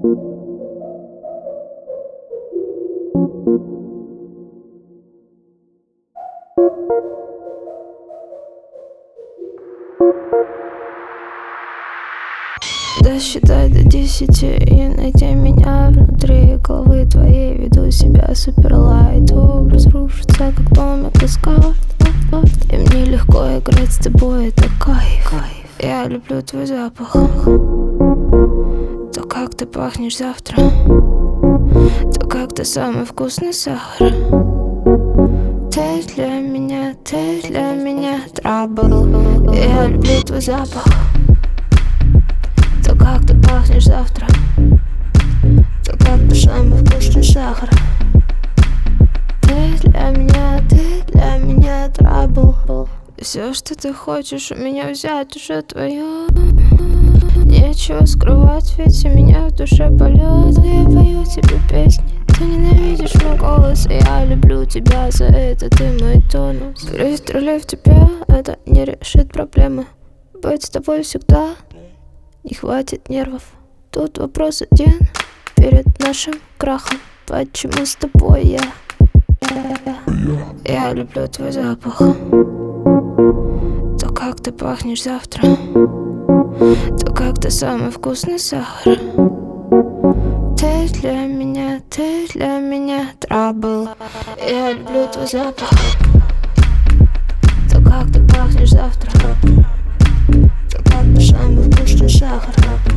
Досчитай до 10 и найди меня внутри головы твоей. Веду себя суперлайт, образ рушится, как домик из карт. И мне легко играть с тобой, это кайф. Я люблю твой запах, то, как ты пахнешь завтра, то, как ты самый вкусный сахар. Ты для меня трабл. Я люблю твой запах, то, как ты пахнешь завтра, то, как ты самый вкусный сахар. Ты для меня трабл. Все, что ты хочешь у меня взять, уже твое. Нечего скрывать, ведь у меня в душе полет. Я пою тебе песни, ты ненавидишь мой голос, и я люблю тебя за это, ты мой тонус. Пристрелив тебя, это не решит проблемы. Быть с тобой всегда не хватит нервов. Тут вопрос один перед нашим крахом: почему с тобой я? Я люблю твой запах, то, как ты пахнешь завтра, то, как ты самый вкусный сахар. Ты для меня трабл. Я люблю твой запах, то, как ты пахнешь завтра, то, как ты самый вкусный сахар.